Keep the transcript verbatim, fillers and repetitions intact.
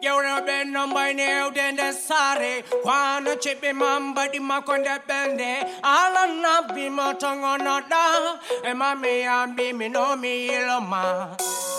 You know been no boy new then the sorry. Wanna chip him on body mark on the bende. All on not be my tongue on not down. And mommy and be me no me yellow ma.